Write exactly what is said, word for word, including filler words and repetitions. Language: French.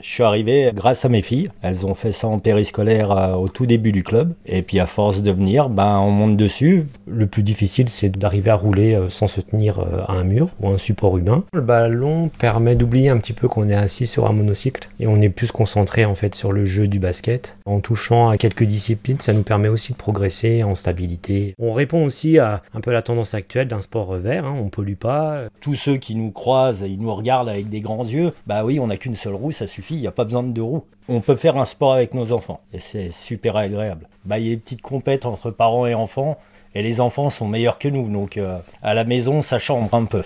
Je suis arrivé grâce à mes filles. Elles ont fait ça en périscolaire euh, au tout début du club. Et puis à force de venir, ben, on monte dessus. Le plus difficile, c'est d'arriver à rouler euh, sans se tenir euh, à un mur ou à un support humain. Le ballon permet d'oublier un petit peu qu'on est assis sur un monocycle et on est plus concentré en fait sur le jeu du basket. En touchant à quelques disciplines, ça nous permet aussi de progresser en stabilité. On répond aussi à un peu la tendance actuelle d'un sport vert, hein, on pollue pas. Tous ceux qui nous croisent, ils nous regardent avec des grands yeux. Bah oui, on n'a qu'une seule roue, ça suffit, il n'y a pas besoin de deux roues. On peut faire un sport avec nos enfants et c'est super agréable. Bah, il y a des petites compètes entre parents et enfants et les enfants sont meilleurs que nous, donc euh, à la maison ça chambre un peu.